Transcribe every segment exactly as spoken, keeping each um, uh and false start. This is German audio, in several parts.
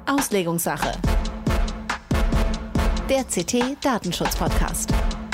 Auslegungssache. Der C T-Datenschutz-Podcast.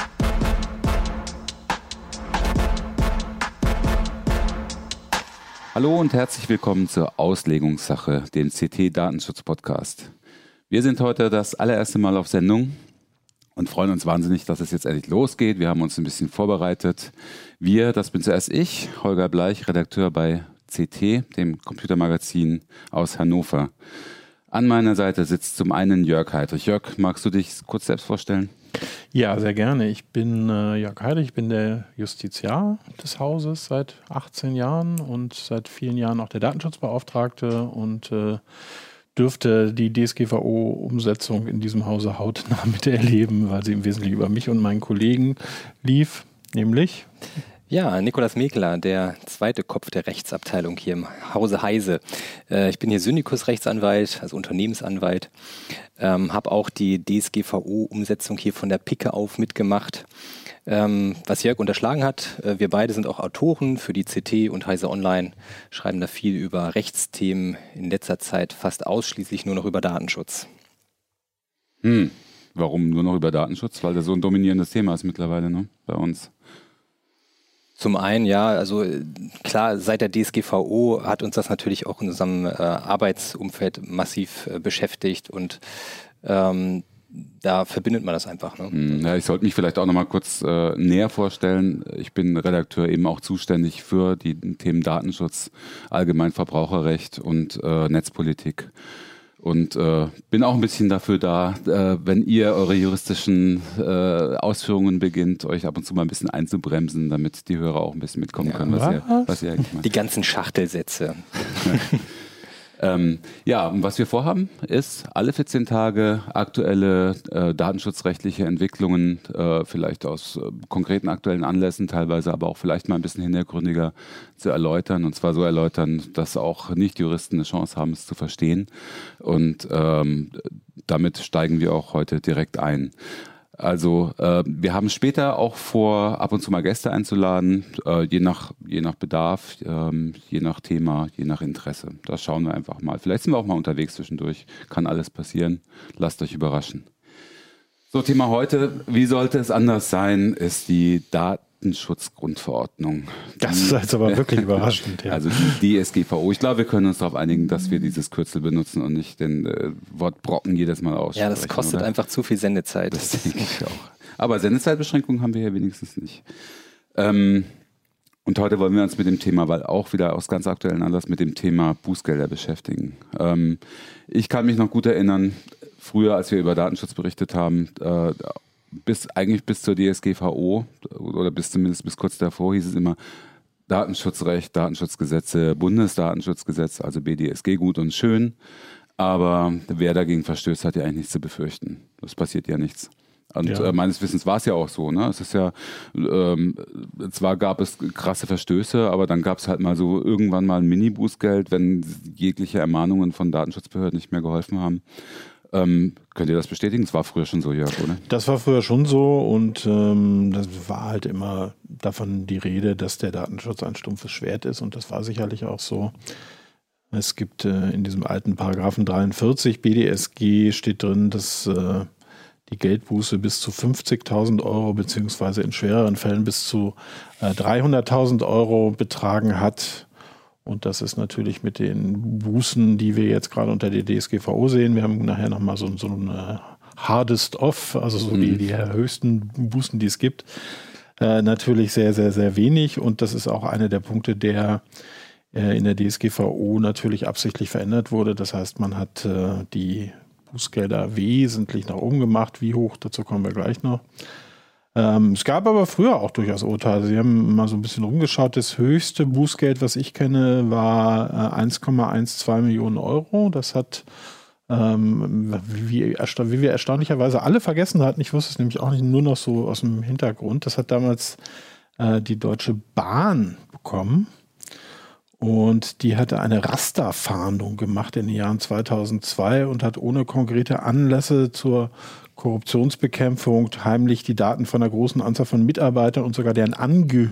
Hallo und herzlich willkommen zur Auslegungssache, dem C T-Datenschutz-Podcast. Wir sind heute das allererste Mal auf Sendung und freuen uns wahnsinnig, dass es jetzt endlich losgeht. Wir haben uns ein bisschen vorbereitet. Wir, das bin zuerst ich, Holger Bleich, Redakteur bei C T, dem Computermagazin aus Hannover. An meiner Seite sitzt zum einen Jörg Heidrich. Jörg, magst du dich kurz selbst vorstellen? Ja, sehr gerne. Ich bin äh, Jörg Heidrich, ich bin der Justiziar des Hauses seit achtzehn Jahren und seit vielen Jahren auch der Datenschutzbeauftragte und äh, dürfte die D S G V O-Umsetzung in diesem Hause hautnah miterleben, weil sie im Wesentlichen über mich und meinen Kollegen lief, nämlich... Ja, Nikolaus Mekeler, der zweite Kopf der Rechtsabteilung hier im Hause Heise. Äh, ich bin hier Syndikus-Rechtsanwalt, also Unternehmensanwalt, ähm, habe auch die D S G V O-Umsetzung hier von der Pike auf mitgemacht. Ähm, was Jörg unterschlagen hat, äh, wir beide sind auch Autoren für die C T und Heise Online, schreiben da viel über Rechtsthemen, in letzter Zeit fast ausschließlich nur noch über Datenschutz. Hm. Warum nur noch über Datenschutz? Weil das so ein dominierendes Thema ist mittlerweile, ne, bei uns. Zum einen, ja, also klar, seit der D S G V O hat uns das natürlich auch in unserem äh, Arbeitsumfeld massiv äh, beschäftigt und ähm, da verbindet man das einfach. Ne? Ja, ich sollte mich vielleicht auch noch mal kurz äh, näher vorstellen. Ich bin Redakteur eben auch zuständig für die Themen Datenschutz, allgemein Verbraucherrecht und äh, Netzpolitik. Und äh, bin auch ein bisschen dafür da, äh, wenn ihr eure juristischen äh, Ausführungen beginnt, euch ab und zu mal ein bisschen einzubremsen, damit die Hörer auch ein bisschen mitkommen ja, können, was ihr, was ihr eigentlich macht. Die ganzen Schachtelsätze. ähm, ja, und was wir vorhaben, ist alle vierzehn Tage aktuelle äh, datenschutzrechtliche Entwicklungen, äh, vielleicht aus äh, konkreten aktuellen Anlässen teilweise, aber auch vielleicht mal ein bisschen hintergründiger zu erläutern. Und zwar so erläutern, dass auch Nicht-Juristen eine Chance haben, es zu verstehen. Und ähm, damit steigen wir auch heute direkt ein. Also äh, wir haben später auch vor, ab und zu mal Gäste einzuladen, äh, je nach, je nach Bedarf, ähm, je nach Thema, je nach Interesse. Das schauen wir einfach mal. Vielleicht sind wir auch mal unterwegs zwischendurch. Kann alles passieren. Lasst euch überraschen. So, Thema heute, wie sollte es anders sein, ist die Datenschutzgrundverordnung. Das ist jetzt aber wirklich überraschend. Ja. Also die D S G V O. Ich glaube, wir können uns darauf einigen, dass wir dieses Kürzel benutzen und nicht den äh, Wort Brocken jedes Mal aussprechen. Ja, das kostet oder? einfach zu viel Sendezeit. Das denke ich auch. Aber Sendezeitbeschränkungen haben wir hier wenigstens nicht. Ähm, und heute wollen wir uns mit dem Thema, weil auch wieder aus ganz aktuellen Anlass, mit dem Thema Bußgelder beschäftigen. Ähm, ich kann mich noch gut erinnern, früher, als wir über Datenschutz berichtet haben, äh, bis eigentlich bis zur D S G V O oder bis zumindest bis kurz davor hieß es immer Datenschutzrecht, Datenschutzgesetze, Bundesdatenschutzgesetz, also B D S G, gut und schön. Aber wer dagegen verstößt, hat ja eigentlich nichts zu befürchten. Das passiert ja nichts. Und ja. äh, meines Wissens war es ja auch so. Ne? Es ist ja, ähm, zwar gab es krasse Verstöße, aber dann gab es halt mal so irgendwann mal ein Mini-Bußgeld, wenn jegliche Ermahnungen von Datenschutzbehörden nicht mehr geholfen haben. Ähm, könnt ihr das bestätigen? Das war früher schon so, Jörg, oder? Das war früher schon so und ähm, das war halt immer davon die Rede, dass der Datenschutz ein stumpfes Schwert ist und das war sicherlich auch so. Es gibt äh, in diesem alten Paragraphen dreiundvierzig B D S G steht drin, dass äh, die Geldbuße bis zu fünfzigtausend Euro beziehungsweise in schwereren Fällen bis zu äh, dreihunderttausend Euro betragen hat. Und das ist natürlich mit den Bußen, die wir jetzt gerade unter der D S G V O sehen. Wir haben nachher nochmal so, so eine Hardest Off, also so die, die höchsten Bußen, die es gibt. Äh, natürlich sehr, sehr, sehr wenig. Und das ist auch einer der Punkte, der äh, in der D S G V O natürlich absichtlich verändert wurde. Das heißt, man hat äh, die Bußgelder wesentlich nach oben gemacht. Wie hoch, dazu kommen wir gleich noch. Ähm, es gab aber früher auch durchaus Urteile. Sie haben mal so ein bisschen rumgeschaut. Das höchste Bußgeld, was ich kenne, war äh, eins Komma zwölf Millionen Euro. Das hat, ähm, wie, wie wir erstaunlicherweise alle vergessen hatten, ich wusste es nämlich auch nicht, nur noch so aus dem Hintergrund, das hat damals äh, die Deutsche Bahn bekommen. Und die hatte eine Rasterfahndung gemacht in den Jahren zweitausendzwei und hat ohne konkrete Anlässe zur Korruptionsbekämpfung heimlich die Daten von einer großen Anzahl von Mitarbeitern und sogar deren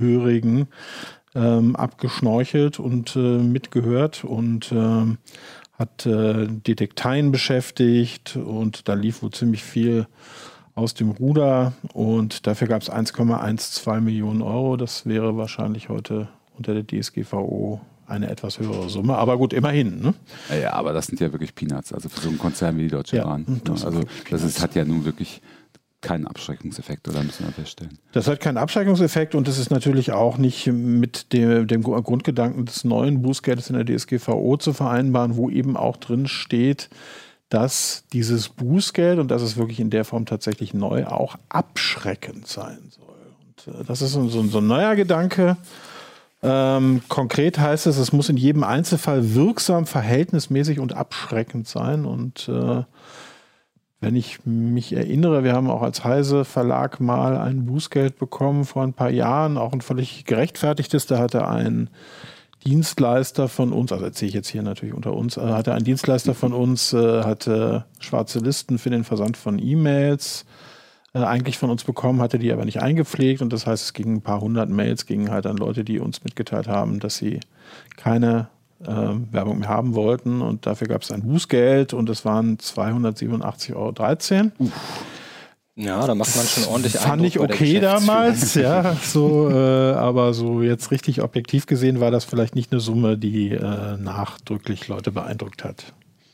Angehörigen ähm, abgeschnorchelt und äh, mitgehört und ähm, hat äh, Detekteien beschäftigt und da lief wohl ziemlich viel aus dem Ruder und dafür gab es eins Komma zwölf Millionen Euro. Das wäre wahrscheinlich heute unter der D S G V O eine etwas höhere Summe, aber gut, immerhin. Ne? Ja, ja, aber das sind ja wirklich Peanuts, also für so einen Konzern wie die Deutsche Ja, Bahn. das Also sind das ist, hat ja nun wirklich keinen Abschreckungseffekt, oder müssen wir feststellen? Das hat keinen Abschreckungseffekt und es ist natürlich auch nicht mit dem, dem Grundgedanken des neuen Bußgeldes in der D S G V O zu vereinbaren, wo eben auch drin steht, dass dieses Bußgeld, und das ist wirklich in der Form tatsächlich neu, auch abschreckend sein soll. Und äh, das ist so, so, so ein neuer Gedanke. Ähm, konkret heißt es, es muss in jedem Einzelfall wirksam, verhältnismäßig und abschreckend sein. Und äh, wenn ich mich erinnere, wir haben auch als Heise Verlag mal ein Bußgeld bekommen vor ein paar Jahren, auch ein völlig gerechtfertigtes. Da hatte ein Dienstleister von uns, also erzähle ich jetzt hier natürlich unter uns, äh, hatte ein Dienstleister von uns, äh, hatte schwarze Listen für den Versand von E-Mails äh, eigentlich von uns bekommen, hatte die aber nicht eingepflegt und das heißt, es gingen ein paar hundert Mails, gingen halt an Leute, die uns mitgeteilt haben, dass sie keine äh, Werbung mehr haben wollten und dafür gab es ein Bußgeld und es waren zweihundertsiebenundachtzig Euro dreizehn. Uff. Ja, da macht man schon ordentlich Fand Eindruck ich okay damals, ja, so, äh, aber so jetzt richtig objektiv gesehen war das vielleicht nicht eine Summe, die äh, nachdrücklich Leute beeindruckt hat.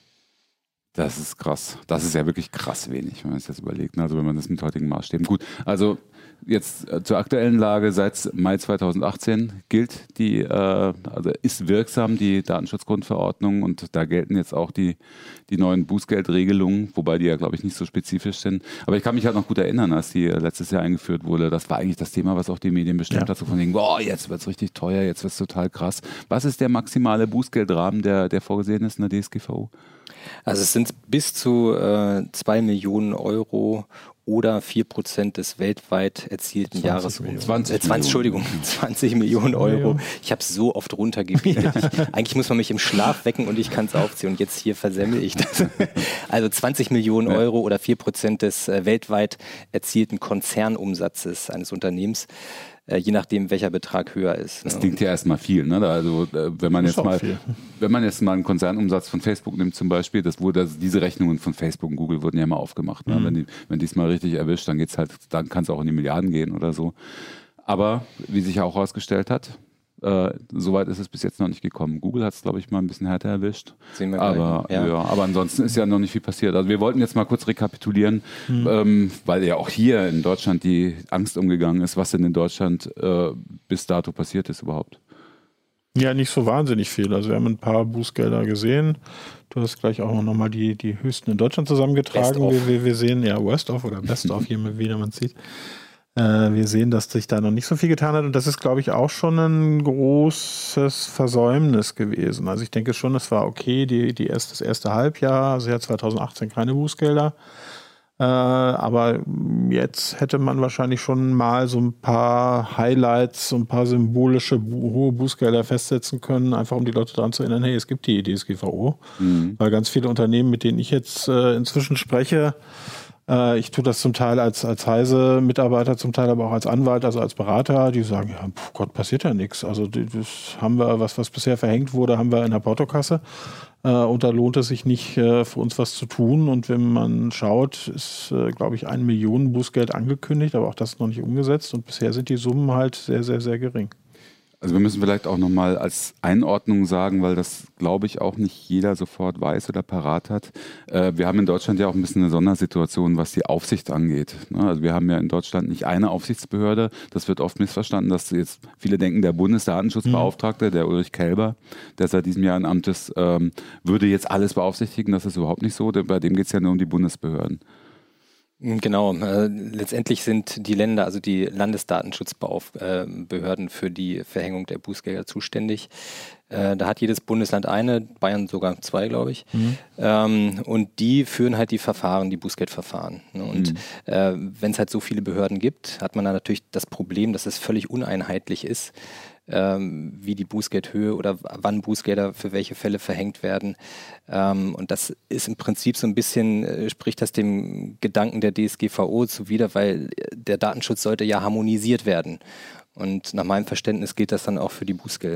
Das ist krass. Das ist ja wirklich krass wenig, wenn man sich das überlegt. Also wenn man das mit heutigen Maßstäben. Gut, also jetzt äh, zur aktuellen Lage. Seit Mai zweitausendachtzehn gilt die, äh, also ist wirksam die Datenschutzgrundverordnung und da gelten jetzt auch die, die neuen Bußgeldregelungen, wobei die ja, glaube ich, nicht so spezifisch sind. Aber ich kann mich halt noch gut erinnern, als die letztes Jahr eingeführt wurde. Das war eigentlich das Thema, was auch die Medien bestimmt ja. hat. So von wegen, boah, jetzt wird es richtig teuer, jetzt wird es total krass. Was ist der maximale Bußgeldrahmen, der, der vorgesehen ist in der D S G V O? Also es sind bis zu äh, zwei Millionen Euro oder vier Prozent des weltweit erzielten Jahresumsatzes. zwanzig, äh, zwanzig, Entschuldigung, zwanzig Millionen Euro. Ich habe so oft runtergebetet. Ich, eigentlich muss man mich im Schlaf wecken und ich kann es aufziehen. Und jetzt hier versemmel ich das. Also zwanzig Millionen Euro oder vier Prozent des äh, weltweit erzielten Konzernumsatzes eines Unternehmens. Je nachdem, welcher Betrag höher ist. Das klingt ja erstmal viel, ne? Also wenn man jetzt mal, viel. wenn man jetzt mal einen Konzernumsatz von Facebook nimmt zum Beispiel, das wurde, also diese Rechnungen von Facebook und Google wurden ja mal aufgemacht. Ne? Mhm. Wenn die, wenn die es mal richtig erwischt, dann geht's halt, dann kann es auch in die Milliarden gehen oder so. Aber wie sich auch herausgestellt hat, äh, soweit ist es bis jetzt noch nicht gekommen. Google hat es, glaube ich, mal ein bisschen härter erwischt. Sehen wir aber, gleich, ja. Ja, aber ansonsten ist ja noch nicht viel passiert. Also wir wollten jetzt mal kurz rekapitulieren, mhm. ähm, weil ja auch hier in Deutschland die Angst umgegangen ist, was denn in Deutschland äh, bis dato passiert ist überhaupt. Ja, nicht so wahnsinnig viel. Also wir haben ein paar Bußgelder gesehen. Du hast gleich auch noch mal die, die höchsten in Deutschland zusammengetragen. Wir, wir, wir sehen, ja, Worst of oder Best of, hier wieder man sieht. Wir sehen, dass sich da noch nicht so viel getan hat und das ist, glaube ich, auch schon ein großes Versäumnis gewesen. Also ich denke schon, es war okay, die, die erst, das erste Halbjahr, also ja zweitausendachtzehn keine Bußgelder, äh, aber jetzt hätte man wahrscheinlich schon mal so ein paar Highlights, so ein paar symbolische bu- hohe Bußgelder festsetzen können, einfach um die Leute daran zu erinnern, hey, es gibt die D S G V O, mhm. weil ganz viele Unternehmen, mit denen ich jetzt äh, inzwischen spreche, ich tue das zum Teil als, als Heise-Mitarbeiter, zum Teil aber auch als Anwalt, also als Berater, die sagen, ja, pf, Gott, passiert ja nichts. Also das haben wir, was, was bisher verhängt wurde, haben wir in der Portokasse. Äh, und da lohnt es sich nicht, äh, für uns was zu tun. Und wenn man schaut, ist, äh, glaube ich, ein Millionen Bußgeld angekündigt, aber auch das ist noch nicht umgesetzt. Und bisher sind die Summen halt sehr, sehr, sehr gering. Also wir müssen vielleicht auch nochmal als Einordnung sagen, weil das, glaube ich, auch nicht jeder sofort weiß oder parat hat. Äh, wir haben in Deutschland ja auch ein bisschen eine Sondersituation, was die Aufsicht angeht. Ne? Also wir haben ja in Deutschland nicht eine Aufsichtsbehörde. Das wird oft missverstanden, dass jetzt viele denken, der Bundesdatenschutzbeauftragte, mhm. der Ulrich Kelber, der seit diesem Jahr in Amt ist, ähm, würde jetzt alles beaufsichtigen. Das ist überhaupt nicht so. Bei dem geht es ja nur um die Bundesbehörden. Genau, äh, letztendlich sind die Länder, also die Landesdatenschutzbehörden äh, für die Verhängung der Bußgelder zuständig. Äh, da hat jedes Bundesland eine, Bayern sogar zwei, glaube ich. Mhm. Ähm, und die führen halt die Verfahren, die Bußgeldverfahren. Ne? Und mhm. äh, wenn es halt so viele Behörden gibt, hat man dann natürlich das Problem, dass es völlig uneinheitlich ist, Ähm, wie die Bußgeldhöhe oder wann Bußgelder für welche Fälle verhängt werden. Ähm, und das ist im Prinzip so ein bisschen, äh, spricht das dem Gedanken der D S G V O zuwider, weil der Datenschutz sollte ja harmonisiert werden. Und nach meinem Verständnis gilt das dann auch für die Bußgelder.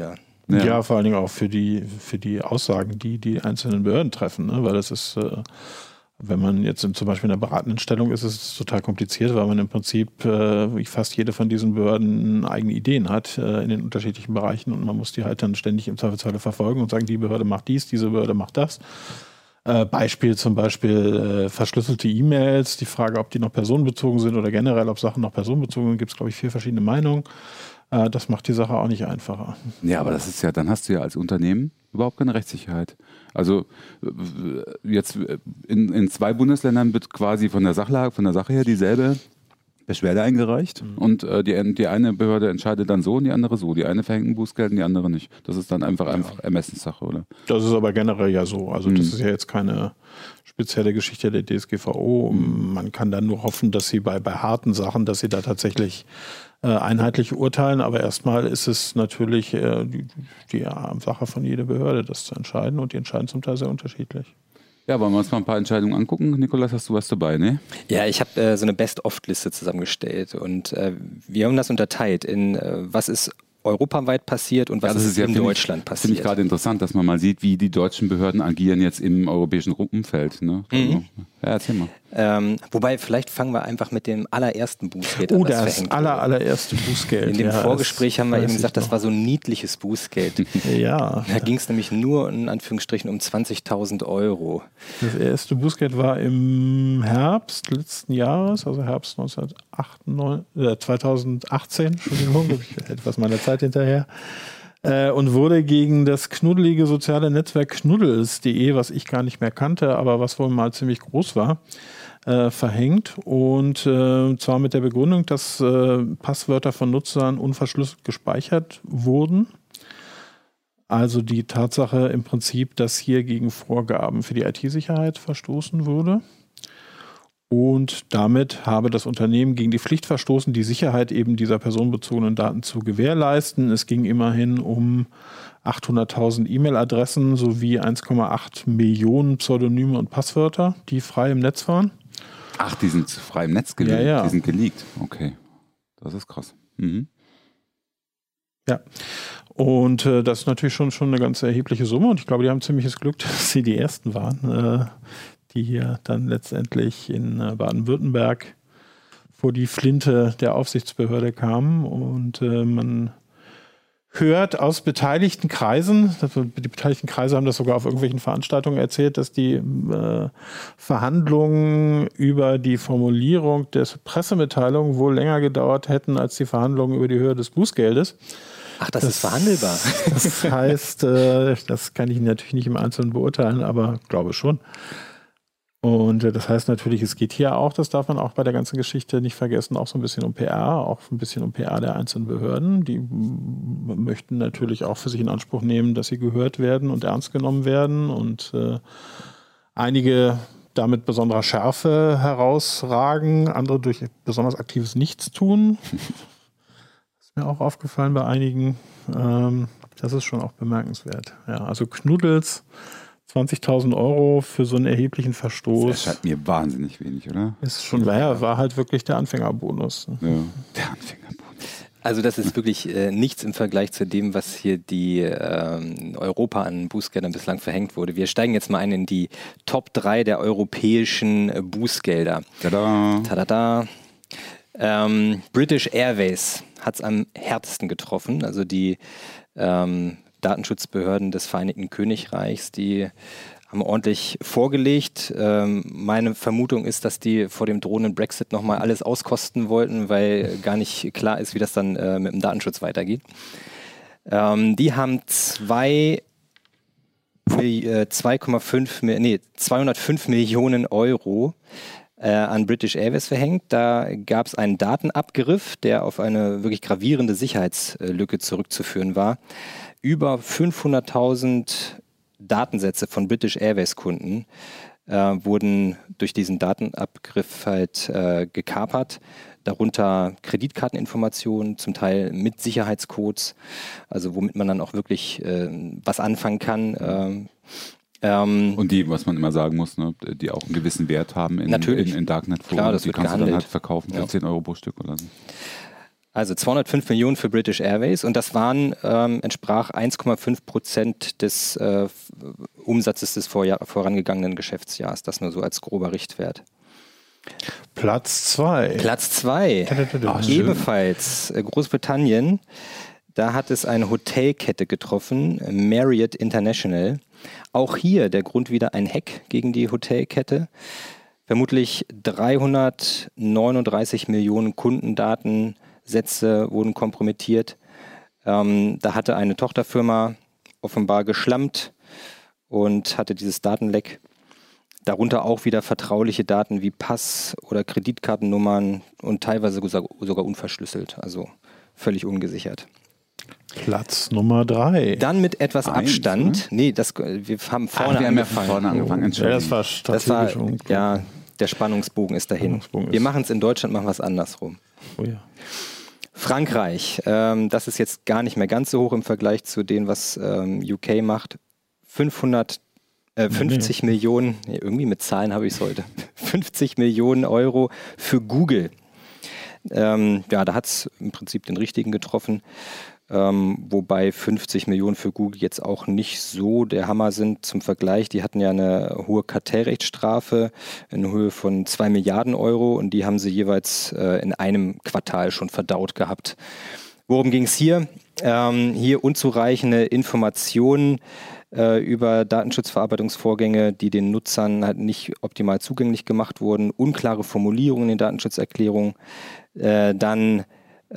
Ja. ja, vor allen Dingen auch für die, für die Aussagen, die die einzelnen Behörden treffen, ne? Weil das ist, äh, wenn man jetzt in, zum Beispiel in einer beratenden Stellung ist, ist es total kompliziert, weil man im Prinzip äh, wie fast jede von diesen Behörden eigene Ideen hat äh, in den unterschiedlichen Bereichen und man muss die halt dann ständig im Zweifelsfall verfolgen und sagen, die Behörde macht dies, diese Behörde macht das. Äh, Beispiel zum Beispiel äh, verschlüsselte E-Mails, die Frage, ob die noch personenbezogen sind oder generell, ob Sachen noch personenbezogen sind, gibt es, glaube ich, vier verschiedene Meinungen. Äh, das macht die Sache auch nicht einfacher. Ja, aber das ist ja, dann hast du ja als Unternehmen überhaupt keine Rechtssicherheit. Also jetzt in, in zwei Bundesländern wird quasi von der Sachlage, von der Sache her dieselbe Beschwerde eingereicht mhm. und äh, die, die eine Behörde entscheidet dann so und die andere so. Die eine verhängt ein Bußgeld und die andere nicht. Das ist dann einfach, ja. einfach Ermessenssache, oder? Das ist aber generell ja so. Also mhm. das ist ja jetzt keine spezielle Geschichte der D S G V O. Mhm. Man kann dann nur hoffen, dass sie bei, bei harten Sachen, dass sie da tatsächlich äh, einheitlich urteilen. Aber erstmal ist es natürlich äh, die, die Sache von jeder Behörde, das zu entscheiden und die entscheiden zum Teil sehr unterschiedlich. Ja, wollen wir uns mal ein paar Entscheidungen angucken? Nikolas, hast du was dabei, ne? Ja, ich habe äh, so eine Best-of-Liste zusammengestellt und äh, wir haben das unterteilt in, äh, was ist europaweit passiert und was ja, ist, ist ja, in Deutschland ich, passiert. Finde ich gerade interessant, dass man mal sieht, wie die deutschen Behörden agieren jetzt im europäischen Umfeld. Ne? Also, mhm. Ja, erzähl mal. Ähm, wobei, vielleicht fangen wir einfach mit dem allerersten Bußgeld an. Oh, das, das aller, allererste Bußgeld. In dem ja, Vorgespräch haben wir eben gesagt, das war so ein niedliches Bußgeld. Ja. Da ging es nämlich nur in Anführungsstrichen um zwanzigtausend Euro. Das erste Bußgeld war im Herbst letzten Jahres, also Herbst zweitausendachtzehn, Entschuldigung, ich etwas meiner Zeit hinterher. Und wurde gegen das knuddelige soziale Netzwerk knuddels punkt de, was ich gar nicht mehr kannte, aber was wohl mal ziemlich groß war, äh, verhängt. Und äh, zwar mit der Begründung, dass äh, Passwörter von Nutzern unverschlüsselt gespeichert wurden. Also die Tatsache im Prinzip, dass hier gegen Vorgaben für die I T-Sicherheit verstoßen wurde. Und damit habe das Unternehmen gegen die Pflicht verstoßen, die Sicherheit eben dieser personenbezogenen Daten zu gewährleisten. Es ging immerhin um achthunderttausend E-Mail-Adressen sowie eins Komma acht Millionen Pseudonyme und Passwörter, die frei im Netz waren. Ach, die sind frei im Netz geleakt? Ja, ja. Die sind geleakt. Okay, das ist krass. Mhm. Ja, und äh, das ist natürlich schon, schon eine ganz erhebliche Summe. Und ich glaube, die haben ziemliches Glück, dass sie die Ersten waren, äh, die hier dann letztendlich in Baden-Württemberg vor die Flinte der Aufsichtsbehörde kamen. Und äh, man hört aus beteiligten Kreisen, die beteiligten Kreise haben das sogar auf irgendwelchen Veranstaltungen erzählt, dass die äh, Verhandlungen über die Formulierung der Pressemitteilung wohl länger gedauert hätten als die Verhandlungen über die Höhe des Bußgeldes. Ach, das, das ist verhandelbar. Das heißt, äh, das kann ich natürlich nicht im Einzelnen beurteilen, aber glaube schon. Und das heißt natürlich, es geht hier auch, das darf man auch bei der ganzen Geschichte nicht vergessen, auch so ein bisschen um P R, auch ein bisschen um P R der einzelnen Behörden. Die möchten natürlich auch für sich in Anspruch nehmen, dass sie gehört werden und ernst genommen werden. Und äh, einige da mit besonderer Schärfe herausragen, andere durch besonders aktives Nichtstun. Das ist mir auch aufgefallen bei einigen. Ähm, das ist schon auch bemerkenswert. Ja, also Knuddels. zwanzigtausend Euro für so einen erheblichen Verstoß. Das erscheint mir wahnsinnig wenig, oder? Ist schon, ja, war halt wirklich der Anfängerbonus. Ja, der Anfängerbonus. Also das ist wirklich äh, nichts im Vergleich zu dem, was hier die ähm, Europa an Bußgeldern bislang verhängt wurde. Wir steigen jetzt mal ein in die Top drei der europäischen äh, Bußgelder. Tada! Tada! Ähm, British Airways hat es am härtesten getroffen. Also die ähm, Datenschutzbehörden des Vereinigten Königreichs, die haben ordentlich vorgelegt. Ähm, meine Vermutung ist, dass die vor dem drohenden Brexit nochmal alles auskosten wollten, weil gar nicht klar ist, wie das dann äh, mit dem Datenschutz weitergeht. Ähm, die haben zwei, äh, zwei Komma fünf, nee, zweihundertfünf Millionen Euro äh, an British Airways verhängt. Da gab es einen Datenabgriff, der auf eine wirklich gravierende Sicherheitslücke zurückzuführen war. Über fünfhunderttausend Datensätze von British Airways Kunden äh, wurden durch diesen Datenabgriff halt äh, gekapert. Darunter Kreditkarteninformationen, zum Teil mit Sicherheitscodes, also womit man dann auch wirklich äh, was anfangen kann. Ähm, ähm, Und die, was man immer sagen muss, ne, die auch einen gewissen Wert haben in, natürlich. in, in Darknet-Foren. Klar, das die wird kannst gehandelt. du dann halt verkaufen für ja. zehn Euro pro Stück oder so. Also zweihundertfünf Millionen für British Airways und das waren, ähm, entsprach eins Komma fünf Prozent des äh, Umsatzes des vorjahr, vorangegangenen Geschäftsjahres. Das nur so als grober Richtwert. Platz zwei. Platz zwei. Ach, ebenfalls äh, Großbritannien. Da hat es eine Hotelkette getroffen, Marriott International. Auch hier der Grund wieder ein Hack gegen die Hotelkette. Vermutlich dreihundertneununddreißig Millionen Kundendatensätze wurden kompromittiert. Ähm, da hatte eine Tochterfirma offenbar geschlampt und hatte dieses Datenleck. Darunter auch wieder vertrauliche Daten wie Pass- oder Kreditkartennummern und teilweise sogar unverschlüsselt, also völlig ungesichert. Platz Nummer drei. Dann mit etwas Eins, Abstand. Ne? Nee, das, wir haben vorne Ach, wir haben ja angefangen. vorne angefangen. Ja, das war Das war, strategisch. ja, der Spannungsbogen ist dahin. Spannungsbogen wir ist- machen es in Deutschland, machen wir es andersrum. Oh ja. Frankreich, ähm, das ist jetzt gar nicht mehr ganz so hoch im Vergleich zu dem, was ähm, U K macht. fünfhundert, äh, fünfzig Nee. Millionen, nee, irgendwie mit Zahlen habe ich es heute, fünfzig Millionen Euro für Google. Ähm, ja, da hat es im Prinzip den richtigen getroffen. Ähm, wobei fünfzig Millionen für Google jetzt auch nicht so der Hammer sind. Zum Vergleich, die hatten ja eine hohe Kartellrechtsstrafe in Höhe von zwei Milliarden Euro und die haben sie jeweils äh, in einem Quartal schon verdaut gehabt. Worum ging es hier? Ähm, hier unzureichende Informationen äh, über Datenschutzverarbeitungsvorgänge, die den Nutzern halt nicht optimal zugänglich gemacht wurden, unklare Formulierungen in den Datenschutzerklärungen, äh, dann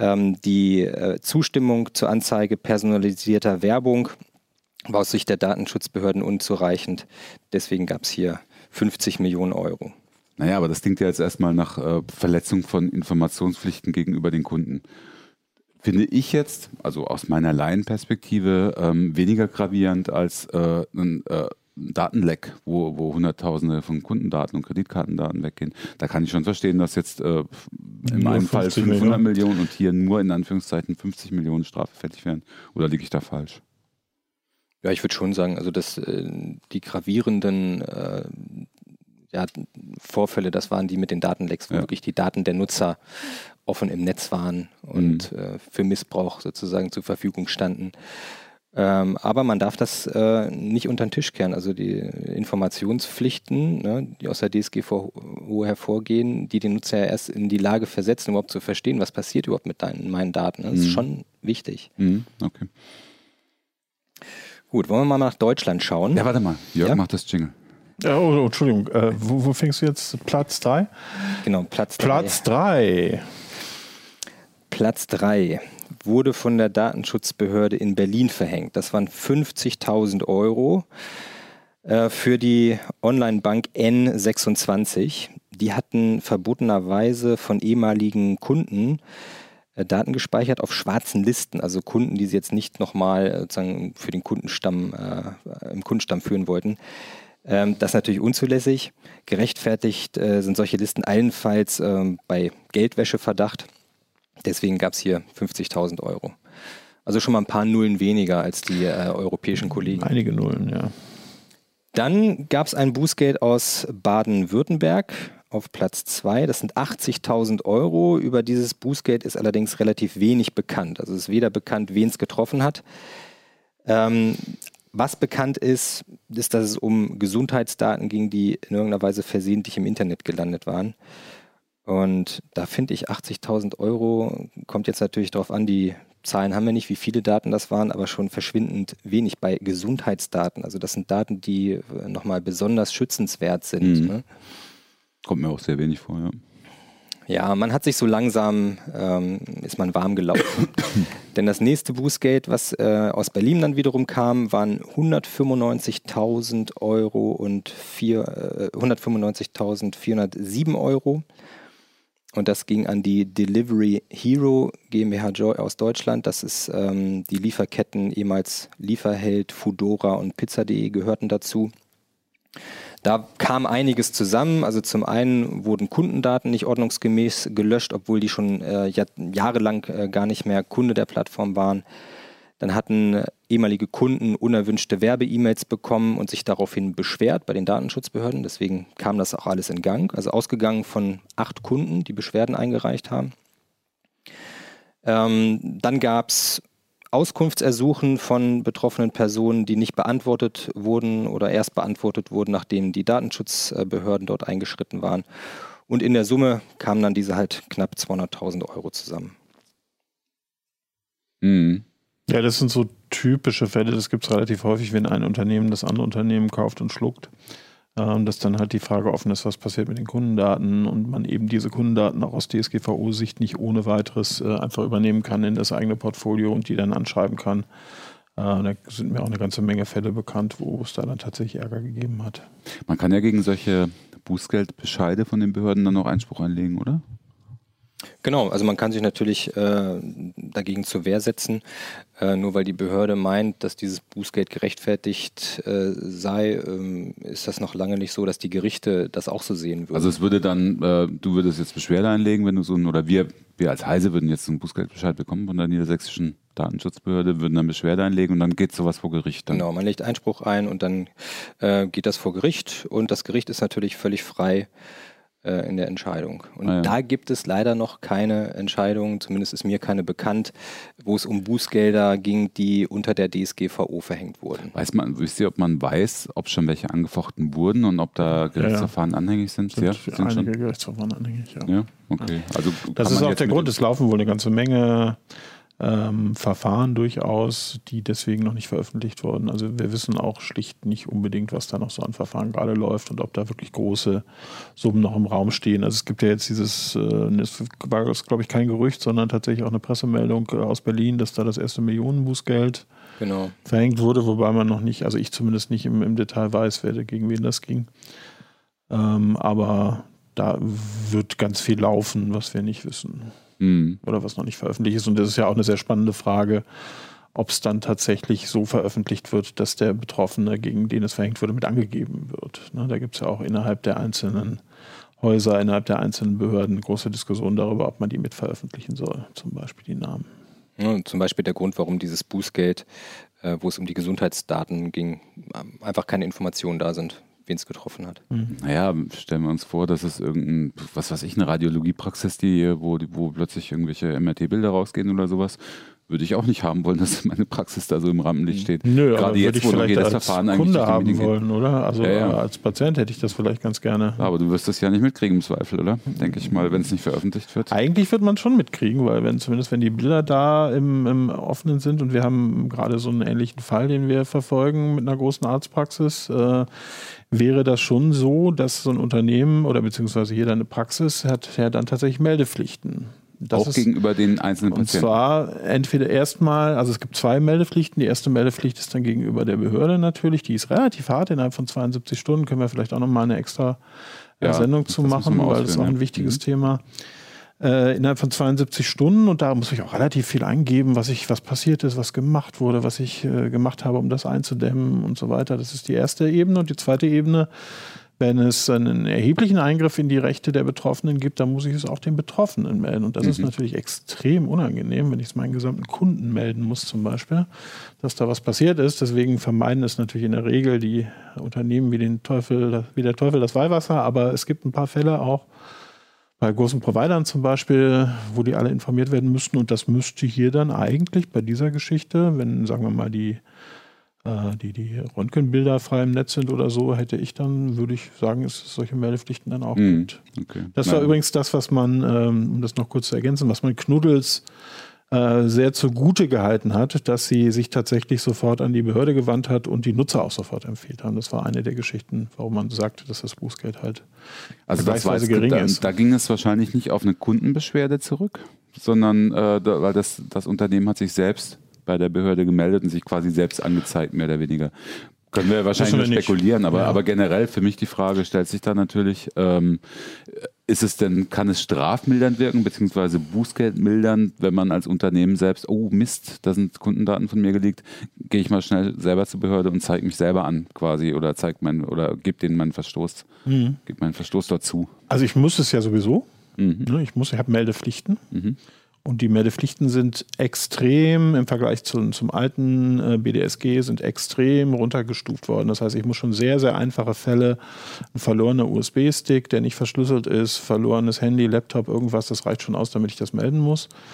die äh, Zustimmung zur Anzeige personalisierter Werbung war aus Sicht der Datenschutzbehörden unzureichend. Deswegen gab es hier fünfzig Millionen Euro. Naja, aber das klingt ja jetzt erstmal nach äh, Verletzung von Informationspflichten gegenüber den Kunden. Finde ich jetzt, also aus meiner Laienperspektive, ähm, weniger gravierend als äh, ein äh, Datenleck, wo, wo Hunderttausende von Kundendaten und Kreditkartendaten weggehen. Da kann ich schon verstehen, dass jetzt äh, in Nur einem Fall fünfzig fünfhundert Millionen und hier nur in Anführungszeichen fünfzig Millionen Strafe fällig werden. Oder liege ich da falsch? Ja, ich würde schon sagen, also dass äh, die gravierenden äh, ja, Vorfälle, das waren die mit den Datenlecks, wo Ja. wirklich die Daten der Nutzer offen im Netz waren und Mhm. äh, für Missbrauch sozusagen zur Verfügung standen. Ähm, aber man darf das äh, nicht unter den Tisch kehren. Also die Informationspflichten, ne, die aus der D S G V O hervorgehen, die den Nutzer ja erst in die Lage versetzen, überhaupt zu verstehen, was passiert überhaupt mit deinen, meinen Daten. Das ist Mhm. schon wichtig. Mhm, okay. Gut, wollen wir mal nach Deutschland schauen? Ja, warte mal. Jörg Ja? macht das Jingle. Ja, oh, oh, Entschuldigung, äh, wo, wo fängst du jetzt? Platz drei? Genau, Platz drei. Platz drei. Platz drei wurde von der Datenschutzbehörde in Berlin verhängt. Das waren fünfzigtausend Euro äh, für die Online-Bank N sechsundzwanzig. Die hatten verbotenerweise von ehemaligen Kunden äh, Daten gespeichert auf schwarzen Listen, also Kunden, die sie jetzt nicht nochmal äh, sozusagen für den Kundenstamm äh, im Kundenstamm führen wollten. Ähm, das ist natürlich unzulässig. Gerechtfertigt äh, sind solche Listen allenfalls ähm, bei Geldwäscheverdacht. Deswegen gab es hier fünfzigtausend Euro. Also schon mal ein paar Nullen weniger als die äh, europäischen Kollegen. Einige Nullen, ja. Dann gab es ein Bußgeld aus Baden-Württemberg auf Platz zwei. Das sind achtzigtausend Euro. Über dieses Bußgeld ist allerdings relativ wenig bekannt. Also es ist weder bekannt, wen es getroffen hat. Ähm, was bekannt ist, ist, dass es um Gesundheitsdaten ging, die in irgendeiner Weise versehentlich im Internet gelandet waren. Und da finde ich achtzigtausend Euro, kommt jetzt natürlich darauf an, die Zahlen haben wir nicht, wie viele Daten das waren, aber schon verschwindend wenig bei Gesundheitsdaten. Also das sind Daten, die nochmal besonders schützenswert sind. Mhm. Ne? Kommt mir auch sehr wenig vor, ja. Ja, man hat sich so langsam, ähm, ist man warm gelaufen. Denn das nächste Bußgeld, was äh, aus Berlin dann wiederum kam, waren hundertfünfundneunzigtausend Euro und vier, äh, hundertfünfundneunzigtausendvierhundertsieben Euro. Und das ging an die Delivery Hero GmbH Joy aus Deutschland. Das ist ähm, die Lieferketten, ehemals Lieferheld, Foodora und Pizza punkt de gehörten dazu. Da kam einiges zusammen. Also zum einen wurden Kundendaten nicht ordnungsgemäß gelöscht, obwohl die schon äh, jahr, jahrelang äh, gar nicht mehr Kunde der Plattform waren. Dann hatten äh, ehemalige Kunden unerwünschte Werbe-E-Mails bekommen und sich daraufhin beschwert bei den Datenschutzbehörden. Deswegen kam das auch alles in Gang. Also ausgegangen von acht Kunden, die Beschwerden eingereicht haben. Ähm, dann gab es Auskunftsersuchen von betroffenen Personen, die nicht beantwortet wurden oder erst beantwortet wurden, nachdem die Datenschutzbehörden dort eingeschritten waren. Und in der Summe kamen dann diese halt knapp zweihunderttausend Euro zusammen. Mhm. Ja, das sind so typische Fälle, das gibt es relativ häufig, wenn ein Unternehmen das andere Unternehmen kauft und schluckt, ähm, dass dann halt die Frage offen ist, was passiert mit den Kundendaten und man eben diese Kundendaten auch aus D S G V O-Sicht nicht ohne weiteres äh, einfach übernehmen kann in das eigene Portfolio und die dann anschreiben kann. Äh, da sind mir auch eine ganze Menge Fälle bekannt, wo es da dann tatsächlich Ärger gegeben hat. Man kann ja gegen solche Bußgeldbescheide von den Behörden dann auch Einspruch einlegen, oder? Genau, also man kann sich natürlich äh, dagegen zur Wehr setzen, äh, nur weil die Behörde meint, dass dieses Bußgeld gerechtfertigt äh, sei, ähm, ist das noch lange nicht so, dass die Gerichte das auch so sehen würden. Also es würde dann, äh, du würdest jetzt Beschwerde einlegen, wenn du so ein, oder wir, wir als Heise würden jetzt einen Bußgeldbescheid bekommen von der niedersächsischen Datenschutzbehörde, würden dann Beschwerde einlegen und dann geht sowas vor Gericht dann. Genau, man legt Einspruch ein und dann äh, geht das vor Gericht und das Gericht ist natürlich völlig frei in der Entscheidung. Und ah, ja. da gibt es leider noch keine Entscheidung, zumindest ist mir keine bekannt, wo es um Bußgelder ging, die unter der D S G V O verhängt wurden. Weiß man, wisst ihr, ob man weiß, ob schon welche angefochten wurden und ob da Gerichtsverfahren ja, ja. anhängig sind? sind ja, sind einige schon Gerichtsverfahren anhängig, ja. ja? Okay. Also das ist auch der Grund, es laufen wohl eine ganze Menge Ähm, Verfahren durchaus, die deswegen noch nicht veröffentlicht wurden. Also wir wissen auch schlicht nicht unbedingt, was da noch so an Verfahren gerade läuft und ob da wirklich große Summen noch im Raum stehen. Also es gibt ja jetzt dieses, äh, das war glaube ich kein Gerücht, sondern tatsächlich auch eine Pressemeldung äh, aus Berlin, dass da das erste Millionenbußgeld genau. verhängt wurde, wobei man noch nicht, also ich zumindest nicht im, im Detail weiß, wer, gegen wen das ging. Ähm, aber da wird ganz viel laufen, was wir nicht wissen. Mhm. Oder was noch nicht veröffentlicht ist. Und das ist ja auch eine sehr spannende Frage, ob es dann tatsächlich so veröffentlicht wird, dass der Betroffene, gegen den es verhängt wurde, mit angegeben wird. Ne, da gibt es ja auch innerhalb der einzelnen Häuser, innerhalb der einzelnen Behörden große Diskussionen darüber, ob man die mit veröffentlichen soll, zum Beispiel die Namen. Ja, zum Beispiel der Grund, warum dieses Bußgeld, äh, wo es um die Gesundheitsdaten ging, einfach keine Informationen da sind, wen es getroffen hat. Mhm. Naja, stellen wir uns vor, dass es irgendein, was weiß ich, eine Radiologiepraxis, die, wo, wo plötzlich irgendwelche M R T-Bilder rausgehen oder sowas, würde ich auch nicht haben wollen, dass meine Praxis da so im Rampenlicht steht. Nö, gerade aber jetzt, wo noch jedes als Verfahren Kunde eigentlich haben wollen, oder? Also ja, ja. als Patient hätte ich das vielleicht ganz gerne. Aber du wirst das ja nicht mitkriegen im Zweifel, oder? Denke ich mal, wenn es nicht veröffentlicht wird. Eigentlich wird man schon mitkriegen, weil wenn zumindest wenn die Bilder da im, im Offenen sind und wir haben gerade so einen ähnlichen Fall, den wir verfolgen mit einer großen Arztpraxis, äh, wäre das schon so, dass so ein Unternehmen oder beziehungsweise jeder eine Praxis hat ja dann tatsächlich Meldepflichten. Das auch ist, gegenüber den einzelnen Patienten? Und zwar entweder erstmal, also es gibt zwei Meldepflichten. Die erste Meldepflicht ist dann gegenüber der Behörde natürlich. Die ist relativ hart, innerhalb von zweiundsiebzig Stunden. Können wir vielleicht auch nochmal eine extra ja, Sendung zu machen, weil das ist auch ein wichtiges ja. Thema. Äh, innerhalb von zweiundsiebzig Stunden und da muss ich auch relativ viel eingeben, was ich, was passiert ist, was gemacht wurde, was ich äh, gemacht habe, um das einzudämmen und so weiter. Das ist die erste Ebene. Und die zweite Ebene, wenn es einen erheblichen Eingriff in die Rechte der Betroffenen gibt, dann muss ich es auch den Betroffenen melden. Und das mhm. ist natürlich extrem unangenehm, wenn ich es meinen gesamten Kunden melden muss zum Beispiel, dass da was passiert ist. Deswegen vermeiden es natürlich in der Regel die Unternehmen wie, den Teufel, wie der Teufel das Weihwasser. Aber es gibt ein paar Fälle auch bei großen Providern zum Beispiel, wo die alle informiert werden müssten. Und das müsste hier dann eigentlich bei dieser Geschichte, wenn, sagen wir mal, die Die, die Röntgenbilder frei im Netz sind oder so, hätte ich dann, würde ich sagen, dass es solche Meldepflichten dann auch mm, gibt. Okay. Das war Nein. übrigens das, was man, ähm, um das noch kurz zu ergänzen, was man Knuddels äh, sehr zugute gehalten hat, dass sie sich tatsächlich sofort an die Behörde gewandt hat und die Nutzer auch sofort empfiehlt haben. Das war eine der Geschichten, warum man sagte, dass das Bußgeld halt also vergleichsweise gering da, ist. Da ging es wahrscheinlich nicht auf eine Kundenbeschwerde zurück, sondern äh, da, weil das, das Unternehmen hat sich selbst bei der Behörde gemeldet und sich quasi selbst angezeigt, mehr oder weniger. Können wir wahrscheinlich nur spekulieren, aber, ja. aber generell für mich die Frage stellt sich da natürlich, ähm, ist es denn, kann es strafmildernd wirken, beziehungsweise bußgeldmildernd, wenn man als Unternehmen selbst, oh Mist, da sind Kundendaten von mir geleakt, gehe ich mal schnell selber zur Behörde und zeige mich selber an quasi oder zeig mein, oder gebe denen meinen Verstoß, mhm. gebe meinen Verstoß dazu. Also ich muss es ja sowieso, mhm. ich muss, ich habe Meldepflichten. Mhm. Und die Meldepflichten sind extrem im Vergleich zu, zum alten äh, B D S G sind extrem runtergestuft worden. Das heißt, ich muss schon sehr, sehr einfache Fälle, ein verlorener U S B-Stick, der nicht verschlüsselt ist, verlorenes Handy, Laptop, irgendwas, das reicht schon aus, damit ich das melden muss.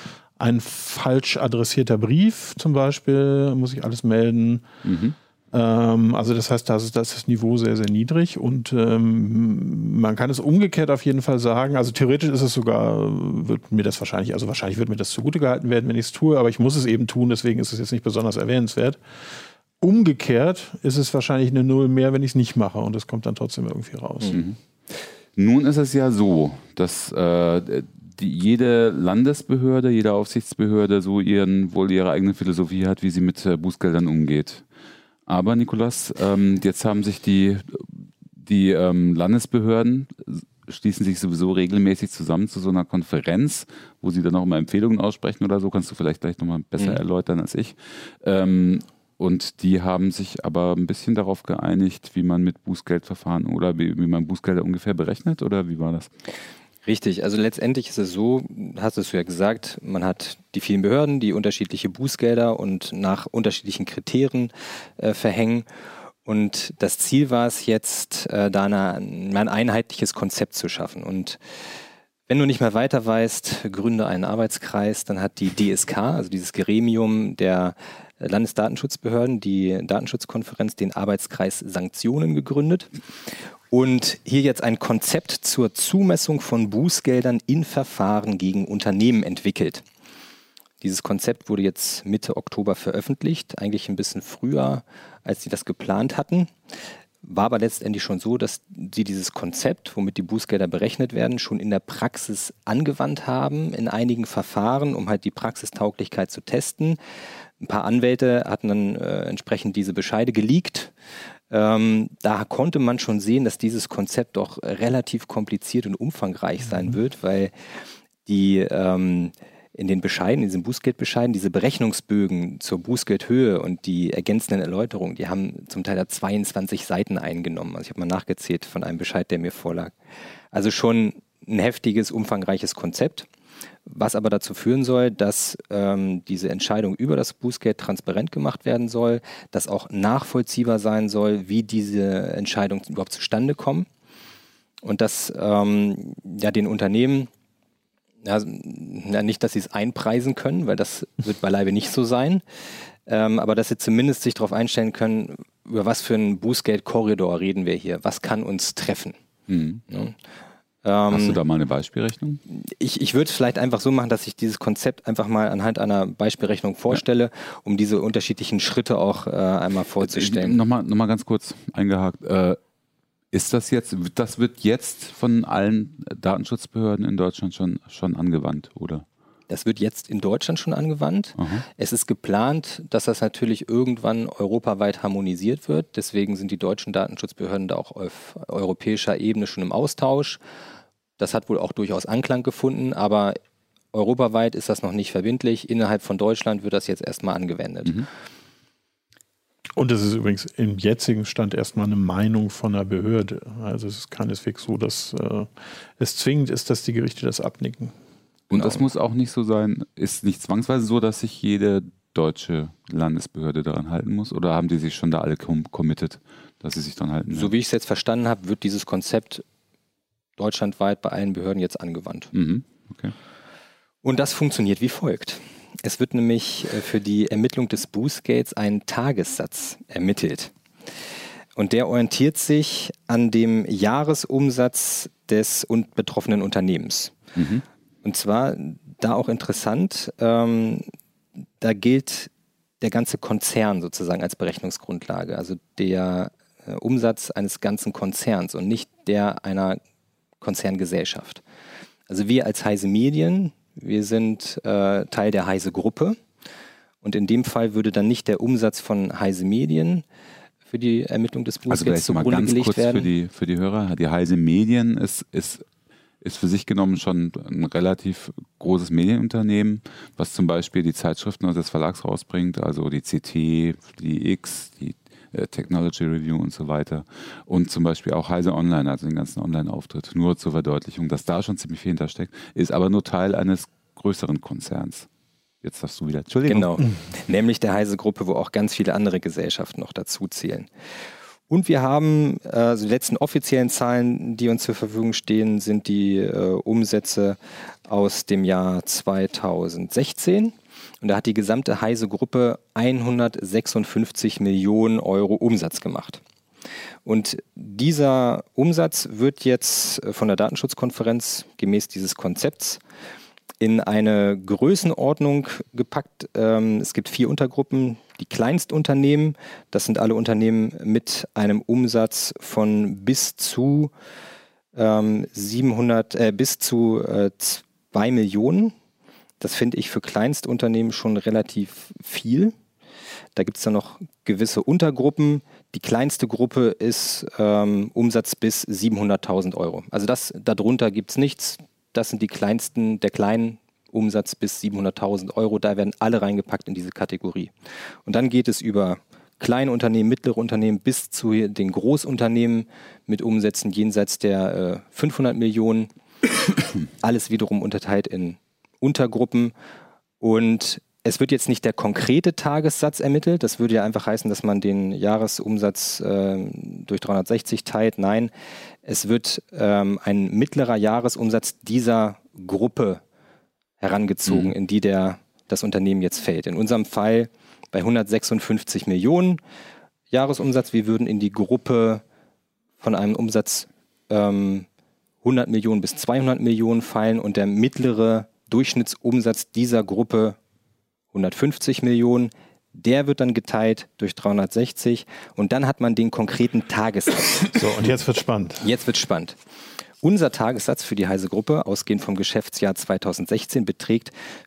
ein falsch adressierter Brief zum Beispiel, muss ich alles melden. Mhm. Ähm, also das heißt, da ist, da ist das Niveau sehr, sehr niedrig und ähm, man kann es umgekehrt auf jeden Fall sagen, also theoretisch ist es sogar, wird mir das wahrscheinlich, also wahrscheinlich wird mir das zugute gehalten werden, wenn ich es tue, aber ich muss es eben tun, deswegen ist es jetzt nicht besonders erwähnenswert. Umgekehrt ist es wahrscheinlich eine Null mehr, wenn ich es nicht mache und das kommt dann trotzdem irgendwie raus. Mhm. Nun ist es ja so, dass äh, die, jede Landesbehörde, jede Aufsichtsbehörde so ihren, wohl ihre eigene Philosophie hat, wie sie mit äh, Bußgeldern umgeht. Aber Nikolaus, ähm, jetzt haben sich die, die ähm, Landesbehörden, schließen sich sowieso regelmäßig zusammen zu so einer Konferenz, wo sie dann auch mal Empfehlungen aussprechen oder so, kannst du vielleicht gleich nochmal besser mhm. erläutern als ich. Ähm, und die haben sich aber ein bisschen darauf geeinigt, wie man mit Bußgeldverfahren oder wie, wie man Bußgelder ungefähr berechnet, oder wie war das? Richtig, also letztendlich ist es so, hast du es ja gesagt, man hat die vielen Behörden, die unterschiedliche Bußgelder und nach unterschiedlichen Kriterien äh, verhängen. Und das Ziel war es jetzt, äh, da eine, ein einheitliches Konzept zu schaffen. Und wenn du nicht mehr weiter weißt, gründe einen Arbeitskreis, dann hat die D S K, also dieses Gremium der Landesdatenschutzbehörden, die Datenschutzkonferenz, den Arbeitskreis Sanktionen gegründet. Und hier jetzt ein Konzept zur Zumessung von Bußgeldern in Verfahren gegen Unternehmen entwickelt. Dieses Konzept wurde jetzt Mitte Oktober veröffentlicht, eigentlich ein bisschen früher, als sie das geplant hatten. War aber letztendlich schon so, dass sie dieses Konzept, womit die Bußgelder berechnet werden, schon in der Praxis angewandt haben, in einigen Verfahren, um halt die Praxistauglichkeit zu testen. Ein paar Anwälte hatten dann äh, entsprechend diese Bescheide geleakt. Ähm, da konnte man schon sehen, dass dieses Konzept doch relativ kompliziert und umfangreich sein mhm. wird, weil die ähm, in den Bescheiden, in diesen Bußgeldbescheiden, diese Berechnungsbögen zur Bußgeldhöhe und die ergänzenden Erläuterungen, die haben zum Teil zweiundzwanzig Seiten eingenommen. Also ich habe mal nachgezählt von einem Bescheid, der mir vorlag. Also schon ein heftiges, umfangreiches Konzept, was aber dazu führen soll, dass ähm, diese Entscheidung über das Bußgeld transparent gemacht werden soll, dass auch nachvollziehbar sein soll, wie diese Entscheidungen überhaupt zustande kommen und dass ähm, ja, den Unternehmen, ja, nicht, dass sie es einpreisen können, weil das wird beileibe nicht so sein, ähm, aber dass sie zumindest sich darauf einstellen können, über was für einen Bußgeldkorridor reden wir hier, was kann uns treffen. Mhm. Ja. Hast du da mal eine Beispielrechnung? Ich, ich würde es vielleicht einfach so machen, dass ich dieses Konzept einfach mal anhand einer Beispielrechnung vorstelle, ja. um diese unterschiedlichen Schritte auch äh, einmal vorzustellen. Nochmal noch mal ganz kurz eingehakt. Äh, ist das jetzt, das wird jetzt von allen Datenschutzbehörden in Deutschland schon, schon angewandt, oder? Das wird jetzt in Deutschland schon angewandt. Aha. Es ist geplant, dass das natürlich irgendwann europaweit harmonisiert wird. Deswegen sind die deutschen Datenschutzbehörden da auch auf europäischer Ebene schon im Austausch. Das hat wohl auch durchaus Anklang gefunden, aber europaweit ist das noch nicht verbindlich. Innerhalb von Deutschland wird das jetzt erstmal angewendet. Mhm. Und es ist übrigens im jetzigen Stand erstmal eine Meinung von einer Behörde. Also es ist keineswegs so, dass äh, es zwingend ist, dass die Gerichte das abnicken. Und genau. Das muss auch nicht so sein, ist nicht zwangsweise so, dass sich jede deutsche Landesbehörde daran halten muss? Oder haben die sich schon da alle com- committed, dass sie sich daran halten? So wie ich es jetzt verstanden habe, wird dieses Konzept deutschlandweit bei allen Behörden jetzt angewandt. Mhm. Okay. Und das funktioniert wie folgt. Es wird nämlich für die Ermittlung des Bußgelds ein Tagessatz ermittelt. Und der orientiert sich an dem Jahresumsatz des und betroffenen Unternehmens. Mhm. Und zwar, da auch interessant, ähm, da gilt der ganze Konzern sozusagen als Berechnungsgrundlage, also der äh, Umsatz eines ganzen Konzerns und nicht der einer Konzerngesellschaft. Also wir als Heise Medien, wir sind äh, Teil der Heise Gruppe und in dem Fall würde dann nicht der Umsatz von Heise Medien für die Ermittlung des Bußgelds also zugrunde gelegt werden. Für die, für die Hörer, die Heise Medien ist, ist ist für sich genommen schon ein relativ großes Medienunternehmen, was zum Beispiel die Zeitschriften des Verlags rausbringt, also die C T, die X, die äh, Technology Review und so weiter. Und zum Beispiel auch Heise Online, also den ganzen Online-Auftritt. Nur zur Verdeutlichung, dass da schon ziemlich viel hintersteckt, ist aber nur Teil eines größeren Konzerns. Jetzt darfst du wieder. Entschuldigung. Genau, nämlich der Heise Gruppe, wo auch ganz viele andere Gesellschaften noch dazu zählen. Und wir haben, äh, also die letzten offiziellen Zahlen, die uns zur Verfügung stehen, sind die äh, Umsätze aus dem Jahr zweitausendsechzehn. Und da hat die gesamte Heise-Gruppe hundertsechsundfünfzig Millionen Euro Umsatz gemacht. Und dieser Umsatz wird jetzt von der Datenschutzkonferenz gemäß dieses Konzepts in eine Größenordnung gepackt. Ähm, es gibt vier Untergruppen. Die Kleinstunternehmen, das sind alle Unternehmen mit einem Umsatz von bis zu ähm, siebenhundert, äh, bis zu äh, zwei Millionen. Das finde ich für Kleinstunternehmen schon relativ viel. Da gibt es dann noch gewisse Untergruppen. Die kleinste Gruppe ist ähm, Umsatz bis siebenhunderttausend Euro. Also das, darunter gibt es nichts. Das sind die kleinsten, der kleinen Umsatz bis siebenhunderttausend Euro. Da werden alle reingepackt in diese Kategorie. Und dann geht es über kleine Unternehmen, mittlere Unternehmen bis zu den Großunternehmen mit Umsätzen jenseits der äh, fünfhundert Millionen. Alles wiederum unterteilt in Untergruppen. Und es wird jetzt nicht der konkrete Tagessatz ermittelt. Das würde ja einfach heißen, dass man den Jahresumsatz äh, durch dreihundertsechzig teilt. Nein, es wird ähm, ein mittlerer Jahresumsatz dieser Gruppe herangezogen, mhm. in die der, das Unternehmen jetzt fällt. In unserem Fall bei hundertsechsundfünfzig Millionen Jahresumsatz. Wir würden in die Gruppe von einem Umsatz ähm, hundert Millionen bis zweihundert Millionen fallen und der mittlere Durchschnittsumsatz dieser Gruppe hundertfünfzig Millionen. Der wird dann geteilt durch dreihundertsechzig und dann hat man den konkreten Tagessatz. So, und jetzt wird spannend. Jetzt wird spannend. Unser Tagessatz für die Heise-Gruppe, ausgehend vom Geschäftsjahr zweitausendsechzehn, beträgt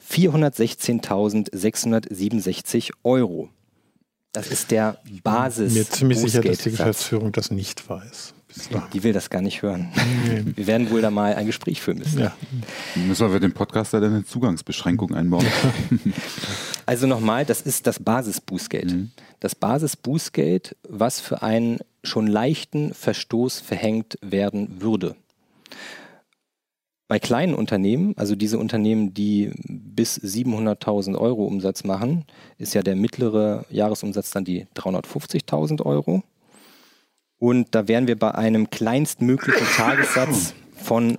vierhundertsechzehntausendsechshundertsiebenundsechzig Euro. Das ist der Basis. Ich bin mir ziemlich sicher, dass die Geschäftsführung das nicht weiß. Die will das gar nicht hören. Nee. Wir werden wohl da mal ein Gespräch führen müssen. Ja. Müssen wir den Podcaster dann eine Zugangsbeschränkung einbauen? Also nochmal, das ist das Basisbußgeld. Mhm. Das Basisbußgeld, was für einen schon leichten Verstoß verhängt werden würde. Bei kleinen Unternehmen, also diese Unternehmen, die bis siebenhunderttausend Euro Umsatz machen, ist ja der mittlere Jahresumsatz dann die dreihundertfünfzigtausend Euro. Und da wären wir bei einem kleinstmöglichen Tagessatz von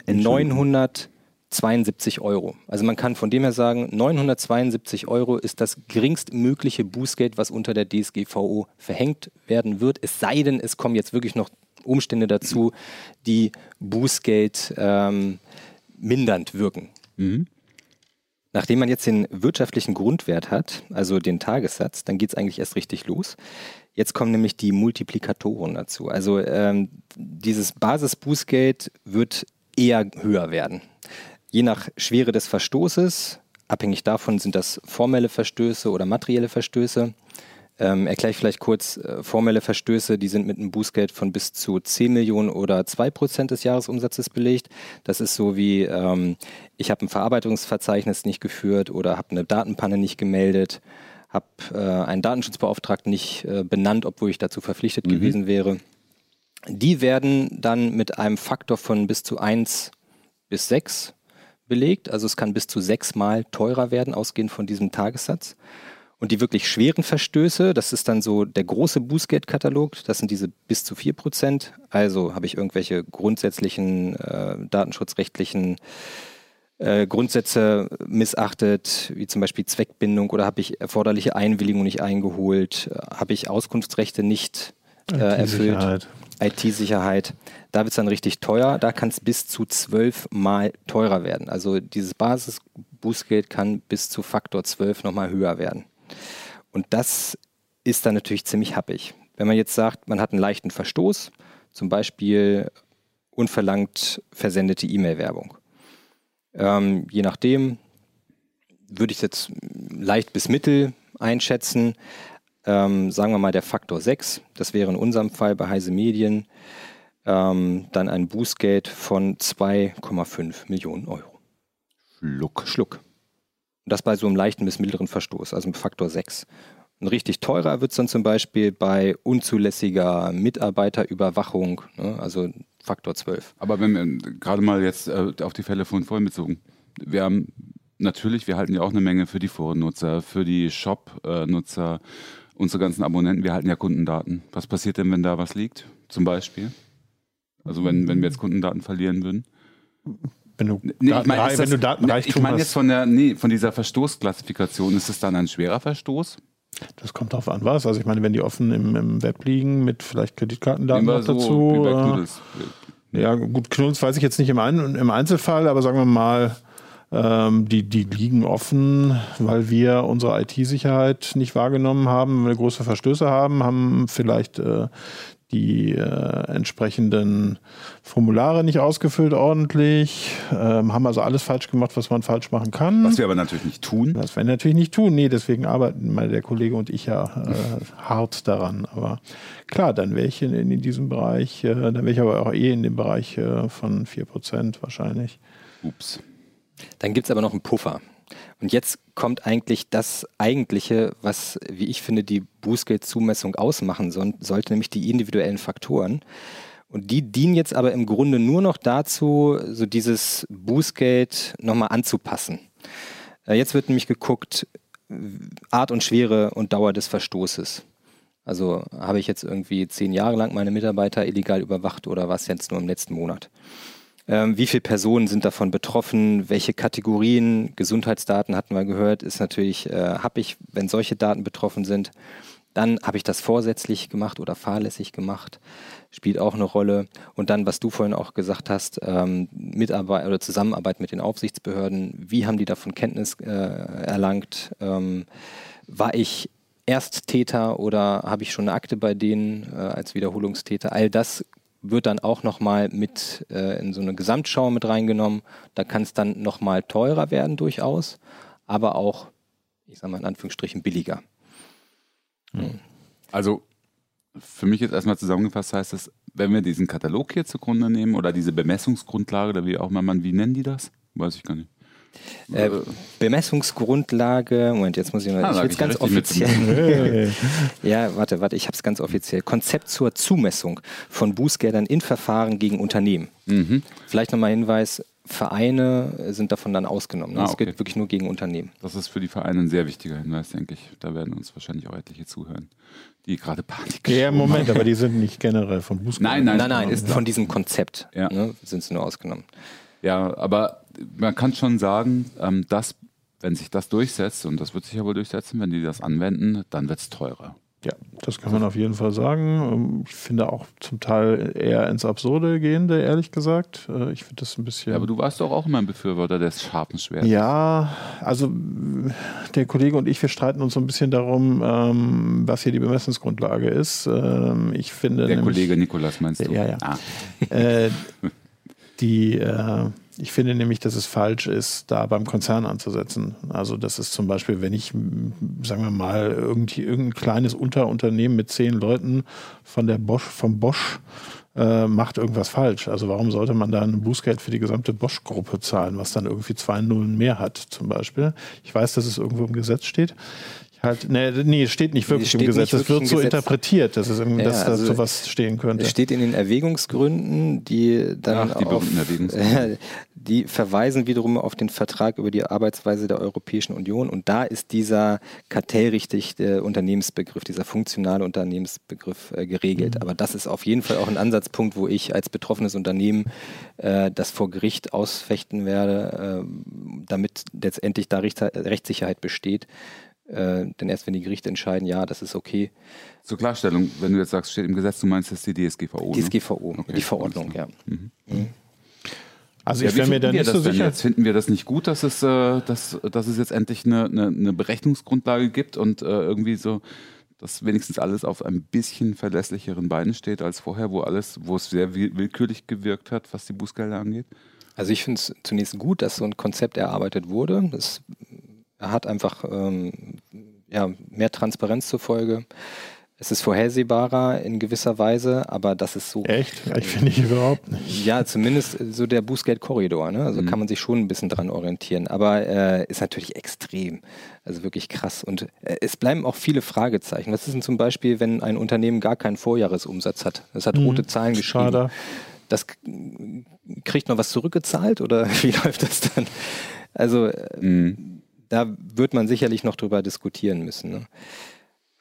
neunhundertzweiundsiebzig Euro. Also man kann von dem her sagen, neunhundertzweiundsiebzig Euro ist das geringstmögliche Bußgeld, was unter der D S G V O verhängt werden wird. Es sei denn, es kommen jetzt wirklich noch Umstände dazu, die Bußgeld ähm, mindernd wirken. Mhm. Nachdem man jetzt den wirtschaftlichen Grundwert hat, also den Tagessatz, dann geht es eigentlich erst richtig los. Jetzt kommen nämlich die Multiplikatoren dazu. Also ähm, dieses Basisbußgeld wird eher höher werden. Je nach Schwere des Verstoßes, abhängig davon sind das formelle Verstöße oder materielle Verstöße. Ähm, erkläre ich vielleicht kurz, äh, formelle Verstöße, die sind mit einem Bußgeld von bis zu zehn Millionen oder zwei Prozent des Jahresumsatzes belegt. Das ist so wie, ähm, ich habe ein Verarbeitungsverzeichnis nicht geführt oder habe eine Datenpanne nicht gemeldet, habe äh, einen Datenschutzbeauftragten nicht äh, benannt, obwohl ich dazu verpflichtet mhm. gewesen wäre. Die werden dann mit einem Faktor von bis zu eins bis sechs belegt. Also es kann bis zu sechsmal teurer werden, ausgehend von diesem Tagessatz. Und die wirklich schweren Verstöße, das ist dann so der große Bußgeldkatalog, das sind diese bis zu vier Prozent. Also habe ich irgendwelche grundsätzlichen äh, datenschutzrechtlichen Äh, Grundsätze missachtet, wie zum Beispiel Zweckbindung, oder habe ich erforderliche Einwilligung nicht eingeholt, äh, habe ich Auskunftsrechte nicht äh, erfüllt, I T-Sicherheit. Da wird es dann richtig teuer, da kann es bis zu zwölf Mal teurer werden. Also dieses Basisbußgeld kann bis zu Faktor zwölf nochmal höher werden. Und das ist dann natürlich ziemlich happig. Wenn man jetzt sagt, man hat einen leichten Verstoß, zum Beispiel unverlangt versendete E-Mail-Werbung. Ähm, je nachdem würde ich es jetzt leicht bis mittel einschätzen. Ähm, sagen wir mal der Faktor sechs, das wäre in unserem Fall bei Heise Medien ähm, dann ein Bußgeld von zwei Komma fünf Millionen Euro. Schluck. Schluck. Und das bei so einem leichten bis mittleren Verstoß, also mit Faktor sechs. Und richtig teurer wird es dann zum Beispiel bei unzulässiger Mitarbeiterüberwachung, ne, also Faktor zwölf. Aber wenn wir gerade mal jetzt äh, auf die Fälle von vorhin bezogen, wir haben natürlich, wir halten ja auch eine Menge für die Forennutzer, für die Shop-Nutzer unsere ganzen Abonnenten, wir halten ja Kundendaten. Was passiert denn, wenn da was liegt, zum Beispiel? Also wenn, wenn wir jetzt Kundendaten verlieren würden? Wenn du, nee, Daten, ich mein, wenn das, du Datenreichtum Ich meine hast. jetzt von, der, nee, von dieser Verstoßklassifikation, ist es dann ein schwerer Verstoß? Das kommt darauf an, was. Also ich meine, wenn die offen im, im Web liegen, mit vielleicht Kreditkartendaten noch so, dazu. Wie bei äh, Knuddels. Ja, gut, Knuddels weiß ich jetzt nicht im, Ein, im Einzelfall, aber sagen wir mal, ähm, die, die liegen offen, weil wir unsere I T-Sicherheit nicht wahrgenommen haben, weil wir große Verstöße haben, haben vielleicht äh, die äh, entsprechenden Formulare nicht ausgefüllt ordentlich, ähm, haben also alles falsch gemacht, was man falsch machen kann. Was wir aber natürlich nicht tun. Das werden wir natürlich nicht tun. Nee, deswegen arbeiten mal der Kollege und ich ja äh, hart daran. Aber klar, dann wäre ich in, in diesem Bereich, äh, dann wäre ich aber auch eh in dem Bereich äh, von vier Prozent wahrscheinlich. Ups. Dann gibt es aber noch einen Puffer. Und jetzt kommt eigentlich das Eigentliche, was, wie ich finde, die Bußgeldzumessung ausmachen soll, sollte, nämlich die individuellen Faktoren. Und die dienen jetzt aber im Grunde nur noch dazu, so dieses Bußgeld nochmal anzupassen. Jetzt wird nämlich geguckt, Art und Schwere und Dauer des Verstoßes. Also habe ich jetzt irgendwie zehn Jahre lang meine Mitarbeiter illegal überwacht oder was jetzt nur im letzten Monat? Ähm, wie viele Personen sind davon betroffen? Welche Kategorien? Gesundheitsdaten hatten wir gehört, ist natürlich, äh, habe ich, wenn solche Daten betroffen sind, dann habe ich das vorsätzlich gemacht oder fahrlässig gemacht, spielt auch eine Rolle. Und dann, was du vorhin auch gesagt hast, ähm, Mitarbeit oder Zusammenarbeit mit den Aufsichtsbehörden, wie haben die davon Kenntnis äh, erlangt? Ähm, war ich Ersttäter oder habe ich schon eine Akte bei denen äh, als Wiederholungstäter? All das wird dann auch nochmal mit äh, in so eine Gesamtschau mit reingenommen. Da kann es dann nochmal teurer werden durchaus, aber auch, ich sage mal in Anführungsstrichen, billiger. Mhm. Also für mich jetzt erstmal zusammengefasst heißt es, wenn wir diesen Katalog hier zugrunde nehmen oder diese Bemessungsgrundlage, oder wie auch immer man, wie nennen die das? Weiß ich gar nicht. Äh, Bemessungsgrundlage, Moment, jetzt muss ich mal, ah, ich will es ganz offiziell. ja, warte, warte, ich habe es ganz offiziell. Konzept zur Zumessung von Bußgeldern in Verfahren gegen Unternehmen. Mhm. Vielleicht nochmal Hinweis, Vereine sind davon dann ausgenommen. Ne? Ah, das okay. gilt wirklich nur gegen Unternehmen. Das ist für die Vereine ein sehr wichtiger Hinweis, denke ich. Da werden uns wahrscheinlich auch etliche zuhören, die gerade Panik Ja, geschoben Moment, haben. aber die sind nicht generell von Bußgeldern. Nein, nein, Nein, nein, ist ist von diesem Konzept Ja. ne, sind sie nur ausgenommen. Ja, aber man kann schon sagen, ähm, dass, wenn sich das durchsetzt, und das wird sich ja wohl durchsetzen, wenn die das anwenden, dann wird es teurer. Ja, das kann man auf jeden Fall sagen. Ich finde auch zum Teil eher ins Absurde gehende, ehrlich gesagt. Ich finde das ein bisschen... Ja, aber du warst doch auch immer ein Befürworter des scharfen Schwertes. Ja, also der Kollege und ich, wir streiten uns so ein bisschen darum, ähm, was hier die Bemessungsgrundlage ist. Ähm, ich finde Der nämlich, Kollege Nikolas meinst du? Ja, ja. Ah. Äh, die, äh, ich finde nämlich, dass es falsch ist, da beim Konzern anzusetzen. Also das ist zum Beispiel, wenn ich, sagen wir mal, irgendwie, irgendein kleines Unterunternehmen mit zehn Leuten von der Bosch, vom Bosch äh, macht irgendwas falsch. Also warum sollte man da ein Bußgeld für die gesamte Bosch-Gruppe zahlen, was dann irgendwie zwei Nullen mehr hat zum Beispiel? Ich weiß, dass es irgendwo im Gesetz steht. Halt, nee, nee, es steht nicht wirklich steht im Gesetz. Es wird im so Gesetz. interpretiert, dass, es im, Ja, dass da also sowas stehen könnte. Es steht in den Erwägungsgründen, die dann Ach, die auf, berühmten Erwägungsgründe. die verweisen wiederum auf den Vertrag über die Arbeitsweise der Europäischen Union und da ist dieser kartellrichtige Unternehmensbegriff, dieser funktionale Unternehmensbegriff äh, geregelt. Mhm. Aber das ist auf jeden Fall auch ein Ansatzpunkt, wo ich als betroffenes Unternehmen äh, das vor Gericht ausfechten werde, äh, damit letztendlich da Recht, Rechtssicherheit besteht. Äh, denn erst wenn die Gerichte entscheiden, ja, das ist okay. Zur Klarstellung, wenn du jetzt sagst, steht im Gesetz, du meinst, das ist die D S G V O, D S G V O, ne? Okay, die Verordnung, ja. Mhm. Mhm. Also Ja, ich wie wäre mir da finden wir nicht das so denn sicher. jetzt? Finden wir das nicht gut, dass es, äh, dass, dass es jetzt endlich eine, eine, eine Berechnungsgrundlage gibt und äh, irgendwie so, dass wenigstens alles auf ein bisschen verlässlicheren Beinen steht als vorher, wo alles, wo es sehr will- willkürlich gewirkt hat, was die Bußgelder angeht? Also ich finde es zunächst gut, dass so ein Konzept erarbeitet wurde. Das hat einfach ähm, ja, mehr Transparenz zur Folge. Es ist vorhersehbarer in gewisser Weise, aber das ist so... Echt? Ich finde ich überhaupt nicht. Ja, zumindest so der Bußgeldkorridor. Ne? Also Mhm. kann man sich schon ein bisschen dran orientieren. Aber äh, ist natürlich extrem. Also wirklich krass. Und äh, es bleiben auch viele Fragezeichen. Was ist denn zum Beispiel, wenn ein Unternehmen gar keinen Vorjahresumsatz hat? Es hat Mhm. rote Zahlen geschrieben. Schade. Das k- kriegt man was zurückgezahlt oder wie läuft das dann? Also äh, Mhm. da wird man sicherlich noch drüber diskutieren müssen. Ne?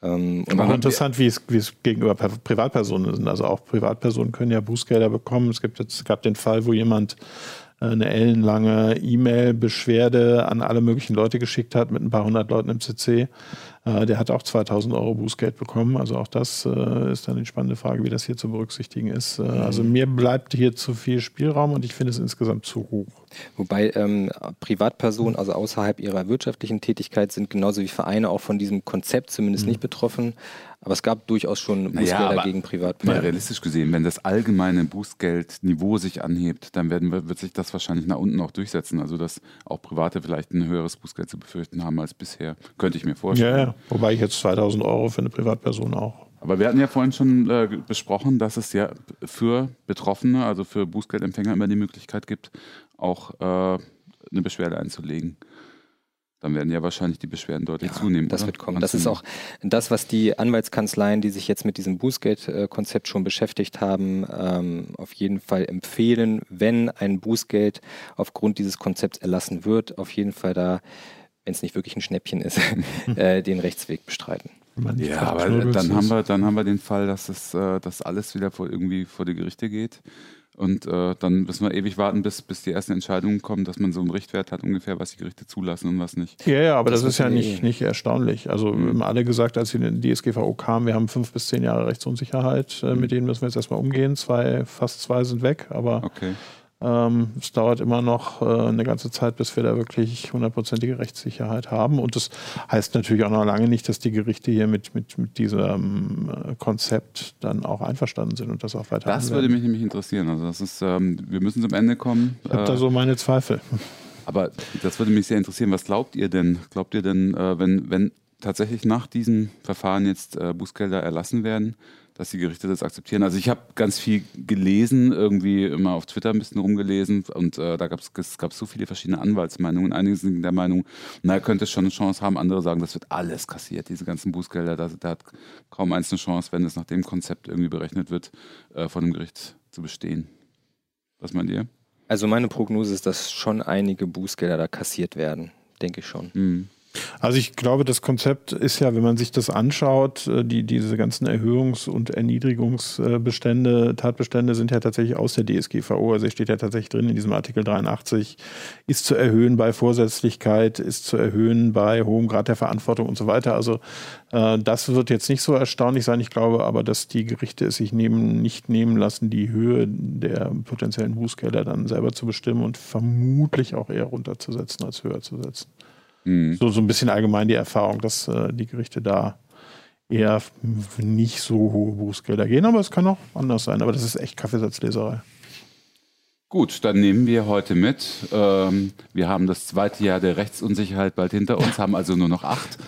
Ähm, und Aber interessant, wie es, wie es gegenüber Privatpersonen ist. Also auch Privatpersonen können ja Bußgelder bekommen. Es gibt jetzt, es gab den Fall, wo jemand eine ellenlange E-Mail-Beschwerde an alle möglichen Leute geschickt hat, mit ein paar hundert Leuten im C C. Äh, der hat auch zweitausend Euro Bußgeld bekommen. Also auch das äh, ist dann die spannende Frage, wie das hier zu berücksichtigen ist. Äh, mhm. Also mir bleibt hier zu viel Spielraum und ich finde es insgesamt zu hoch. Wobei ähm, Privatpersonen, also außerhalb ihrer wirtschaftlichen Tätigkeit, sind genauso wie Vereine auch von diesem Konzept zumindest mhm. nicht betroffen. Aber es gab durchaus schon Bußgelder naja, gegen Privatpersonen. Mal realistisch gesehen, wenn das allgemeine Bußgeldniveau sich anhebt, dann werden, wird sich das wahrscheinlich nach unten auch durchsetzen. Also dass auch Private vielleicht ein höheres Bußgeld zu befürchten haben als bisher, könnte ich mir vorstellen. Ja, ja. Wobei ich jetzt zweitausend Euro für eine Privatperson auch. Aber wir hatten ja vorhin schon äh, besprochen, dass es ja für Betroffene, also für Bußgeldempfänger immer die Möglichkeit gibt, auch äh, eine Beschwerde einzulegen. Dann werden ja wahrscheinlich die Beschwerden deutlich ja, zunehmen. Das oder? wird kommen. Das ist auch das, was die Anwaltskanzleien, die sich jetzt mit diesem Bußgeldkonzept schon beschäftigt haben, ähm, auf jeden Fall empfehlen, wenn ein Bußgeld aufgrund dieses Konzepts erlassen wird, auf jeden Fall da, wenn es nicht wirklich ein Schnäppchen ist, äh, den Rechtsweg bestreiten. Ja, aber dann haben wir, dann haben wir den Fall, dass das, äh, dass alles wieder vor, irgendwie vor die Gerichte geht. Und äh, dann müssen wir ewig warten, bis, bis die ersten Entscheidungen kommen, dass man so einen Richtwert hat ungefähr, was die Gerichte zulassen und was nicht. Ja, ja, aber das, das ist ja nicht, nicht erstaunlich. Also mhm. wir haben alle gesagt, als wir in die D S G V O kamen, wir haben fünf bis zehn Jahre Rechtsunsicherheit. Äh, mhm. Mit denen müssen wir jetzt erstmal umgehen. Zwei, fast zwei sind weg, aber okay. ähm, es dauert immer noch äh, eine ganze Zeit, bis wir da wirklich hundertprozentige Rechtssicherheit haben. Und das heißt natürlich auch noch lange nicht, dass die Gerichte hier mit, mit, mit diesem äh, Konzept dann auch einverstanden sind und das auch weiter. Das würde mich nämlich interessieren. Also das ist, ähm, wir müssen zum Ende kommen. Ich habe äh, da so meine Zweifel. Aber das würde mich sehr interessieren. Was glaubt ihr denn? Glaubt ihr denn, äh, wenn, wenn tatsächlich nach diesem Verfahren jetzt äh, Bußgelder erlassen werden, dass die Gerichte das akzeptieren? Also ich habe ganz viel gelesen, irgendwie immer auf Twitter ein bisschen rumgelesen und äh, da gab es gab so viele verschiedene Anwaltsmeinungen. Einige sind der Meinung, na, könnte es schon eine Chance haben. Andere sagen, das wird alles kassiert, diese ganzen Bußgelder. Da, da hat kaum eins eine Chance, wenn es nach dem Konzept irgendwie berechnet wird, äh, von dem Gericht zu bestehen. Was meint ihr? Also meine Prognose ist, dass schon einige Bußgelder da kassiert werden. Denke ich schon. Mhm. Also ich glaube, das Konzept ist ja, wenn man sich das anschaut, die, diese ganzen Erhöhungs- und Erniedrigungsbestände, Tatbestände sind ja tatsächlich aus der D S G V O, also es steht ja tatsächlich drin in diesem Artikel dreiundachtzig, ist zu erhöhen bei Vorsätzlichkeit, ist zu erhöhen bei hohem Grad der Verantwortung und so weiter. Also äh, das wird jetzt nicht so erstaunlich sein. Ich glaube aber, dass die Gerichte es sich nehmen, nicht nehmen lassen, die Höhe der potenziellen Bußgelder dann selber zu bestimmen und vermutlich auch eher runterzusetzen als höher zu setzen. So, so ein bisschen allgemein die Erfahrung, dass äh, die Gerichte da eher nicht so hohe Bußgelder gehen, aber es kann auch anders sein. Aber das ist echt Kaffeesatzleserei. Gut, dann nehmen wir heute mit. Ähm, wir haben das zweite Jahr der Rechtsunsicherheit bald hinter uns, haben also nur noch acht.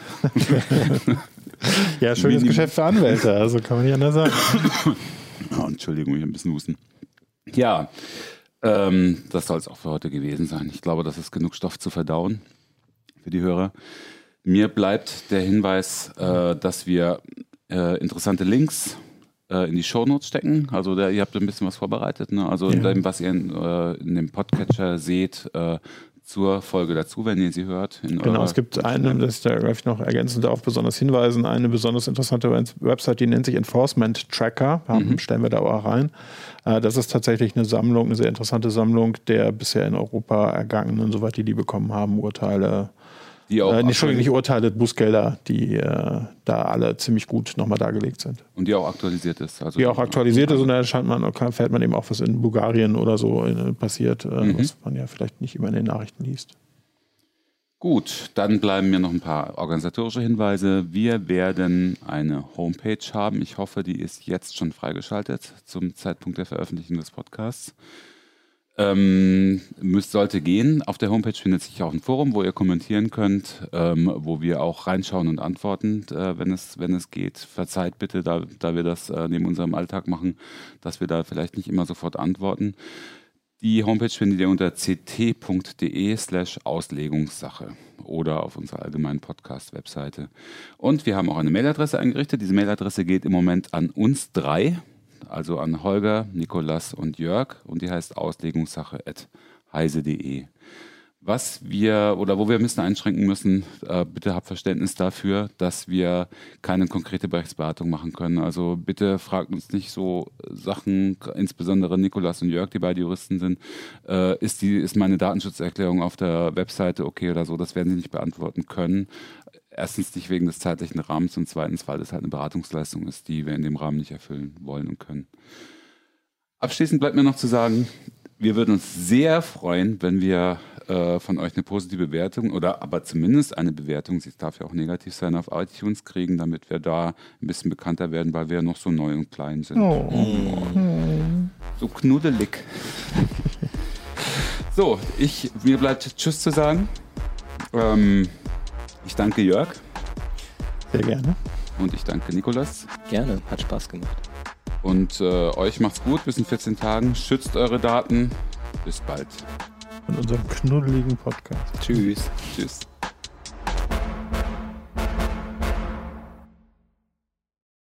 Ja, schönes Minim- Geschäft für Anwälte, also kann man nicht anders sagen. Oh, Entschuldigung, ich habe ein bisschen Husten. Ja, ähm, das soll es auch für heute gewesen sein. Ich glaube, das ist genug Stoff zu verdauen. Für die Hörer. Mir bleibt der Hinweis, äh, dass wir äh, interessante Links äh, in die Shownotes stecken. Also da, ihr habt ein bisschen was vorbereitet. Ne? Also ja. dem, was ihr in, äh, in dem Podcatcher seht, äh, zur Folge dazu, wenn ihr sie hört. Genau, es gibt eine, das ist da gleich noch ergänzend darauf besonders hinweisen, eine besonders interessante Website, die nennt sich Enforcement Tracker, mhm. stellen wir da auch rein. Das ist tatsächlich eine Sammlung, eine sehr interessante Sammlung der bisher in Europa ergangenen, soweit die die bekommen haben, Urteile. Die auch äh, nicht, nicht Urteile, Bußgelder, die äh, da alle ziemlich gut nochmal dargelegt sind. Und die auch aktualisiert ist. Also die auch aktualisiert ist und da erscheint man, fällt man eben auch, was in Bulgarien oder so in, passiert, äh, mhm. was man ja vielleicht nicht immer in den Nachrichten liest. Gut, dann bleiben mir noch ein paar organisatorische Hinweise. Wir werden eine Homepage haben. Ich hoffe, die ist jetzt schon freigeschaltet zum Zeitpunkt der Veröffentlichung des Podcasts. Ähm, müsst, sollte gehen. Auf der Homepage findet sich auch ein Forum, wo ihr kommentieren könnt, ähm, wo wir auch reinschauen und antworten, äh, wenn es, wenn es geht. Verzeiht bitte, da, da wir das äh, neben unserem Alltag machen, dass wir da vielleicht nicht immer sofort antworten. Die Homepage findet ihr unter ct.de slash Auslegungssache oder auf unserer allgemeinen Podcast-Webseite. Und wir haben auch eine Mailadresse eingerichtet. Diese Mailadresse geht im Moment an uns drei. Also an Holger, Nikolas und Jörg und die heißt auslegungssache at heise punkt de. Was wir oder wo wir ein bisschen einschränken müssen, äh, bitte habt Verständnis dafür, dass wir keine konkrete Rechtsberatung machen können. Also bitte fragt uns nicht so Sachen, insbesondere Nikolas und Jörg, die beide Juristen sind. Äh, ist, die, ist meine Datenschutzerklärung auf der Webseite okay oder so? Das werden sie nicht beantworten können. Erstens nicht wegen des zeitlichen Rahmens und zweitens, weil das halt eine Beratungsleistung ist, die wir in dem Rahmen nicht erfüllen wollen und können. Abschließend bleibt mir noch zu sagen, wir würden uns sehr freuen, wenn wir äh, von euch eine positive Bewertung oder aber zumindest eine Bewertung, sie darf ja auch negativ sein, auf iTunes kriegen, damit wir da ein bisschen bekannter werden, weil wir noch so neu und klein sind. Oh. Oh. So knuddelig. So, ich, mir bleibt Tschüss zu sagen. Ähm, ich danke Jörg. Sehr gerne. Und ich danke Nikolas. Gerne, hat Spaß gemacht. Und äh, euch macht's gut, bis in vierzehn Tagen. Schützt eure Daten. Bis bald. Von unserem knuddeligen Podcast. Tschüss. Tschüss.